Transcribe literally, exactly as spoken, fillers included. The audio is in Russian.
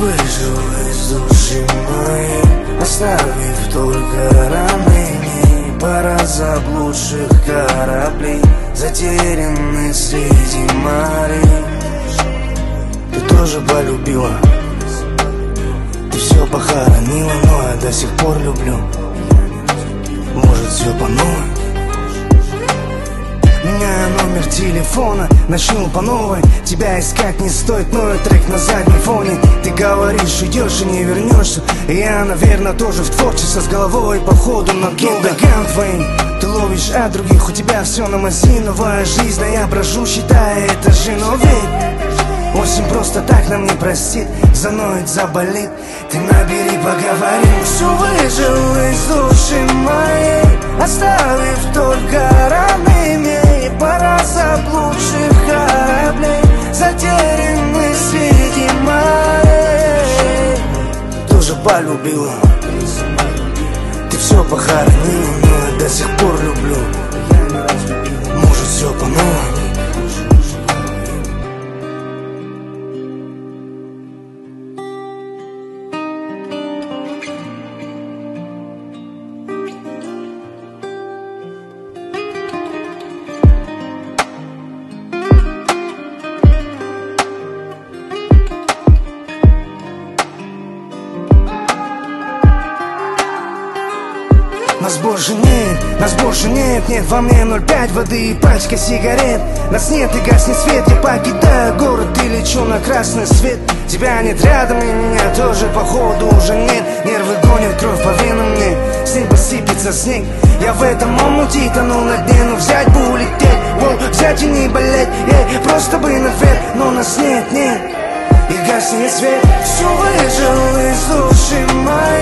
выжил из души моей, оставив только раны. Пара заблудших кораблей, затерянных среди морей. Ты тоже полюбила, ты все похоронила, но я до сих пор люблю. Может, все по новой? Меняю номер телефона, начну по новой. Тебя искать не стоит, но и трек на заднем фоне. Ты говоришь, уйдешь и не вернешься. И я, наверное, тоже в творчестве с головой, походу на килдоган твоим. Ты ловишь от других, у тебя все на мази. Новая жизнь, а я брожу, считая это женой. Осень просто так нам не простит, заноет, заболит. Ты набери, поговорим. Все выжил из души моей, оставив только ранами. Пара заблудших кораблей, затерянных среди морей. Тоже полюбила, ты все похоронила, но я до сих пор люблю. Может, все по новой? Нас больше нет, нас больше нет, нет во мне ноль пять воды и пачка сигарет. Нас нет и гаснет свет, я покидаю город и лечу на красный свет. Тебя нет рядом и меня тоже походу уже нет. Нервы гонят кровь по венам мне, с неба сыпется снег. Я в этом омуте тону на дне, но взять бы улететь, воу, взять и не болеть, ей, просто бы на вверх, но нас нет, нет. И гаснет свет, все выжил из души моей,